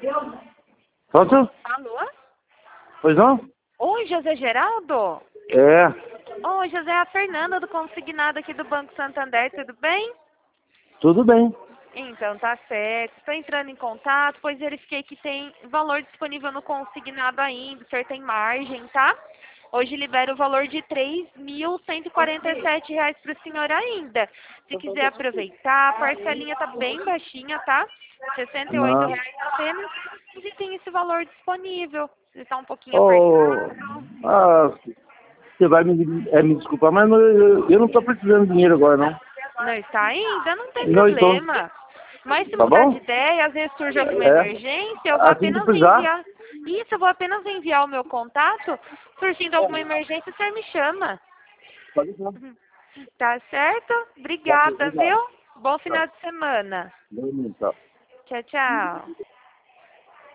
Pronto? Alô? Pois não? Oi, José Geraldo? É. Oi, José, é a Fernanda do consignado aqui do Banco Santander, tudo bem? Tudo bem. Então, tá certo. Estou entrando em contato, pois verifiquei que tem valor disponível no consignado ainda, o senhor tem margem, tá? Hoje libera o valor de R$ 3.147 para o senhor ainda. Se quiser aproveitar, a parcelinha tá bem baixinha, tá? R$ 68 Não. apenas. E tem esse valor disponível. Se está um pouquinho Oh, apertado. você vai me desculpar, mas eu não estou precisando de dinheiro agora, não. Não está ainda? Não tem Não estou. problema. Mas se Tá mudar de bom? ideia, às vezes surge alguma É. emergência, eu vou Assim que apenas precisar. enviar. Isso, eu vou apenas enviar o meu contato. Surgindo alguma emergência, o senhor me chama. Pode ir, não. Tá certo? Tá, Obrigada, obrigado. viu? Bom final Tchau. de semana. Tchau. Tchau, tchau.